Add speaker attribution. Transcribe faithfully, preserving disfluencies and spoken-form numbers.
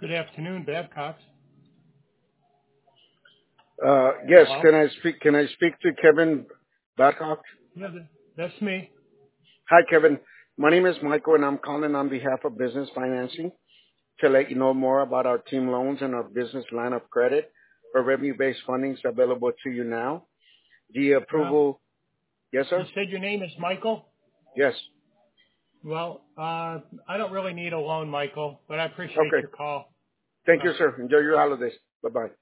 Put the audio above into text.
Speaker 1: Good afternoon, Babcock.
Speaker 2: Uh, yes,
Speaker 1: Hello?
Speaker 2: can I speak? Can I speak to Kevin Babcock?
Speaker 1: Yeah, th- that's me.
Speaker 2: Hi, Kevin. My name is Michael, and I'm calling on behalf of Business Financing to let you know more about our team loans and our business line of credit for revenue-based fundings available to you now. The
Speaker 1: Yeah.
Speaker 2: approval, yes,
Speaker 1: You
Speaker 2: sir.
Speaker 1: said your name is Michael?
Speaker 2: Yes.
Speaker 1: Well, uh, I don't really need a loan, Michael, but I appreciate
Speaker 2: Okay.
Speaker 1: your call.
Speaker 2: Thank
Speaker 1: Bye.
Speaker 2: you, sir. Enjoy your holidays. Bye bye.